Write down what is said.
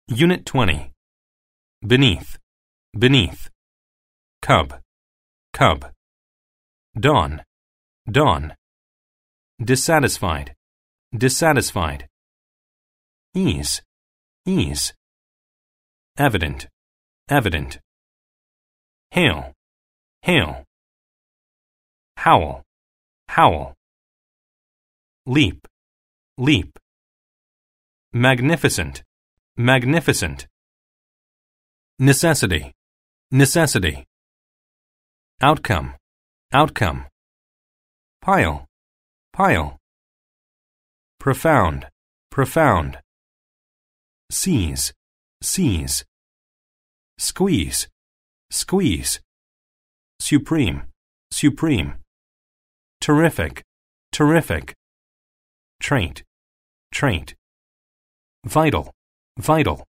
Unit 20. Beneath, beneath. Cub, cub. Dawn, dawn. Dissatisfied, dissatisfied. Ease, ease. Evident, evident. Hail, hail. Howl, howl. Leap, leap. Magnificent, magnificent. Necessity, necessity. Outcome, outcome. Pile, pile. Profound, profound. Seize, seize. Squeeze, squeeze. Supreme, supreme. Terrific, terrific. Trait, trait. Vital, vital.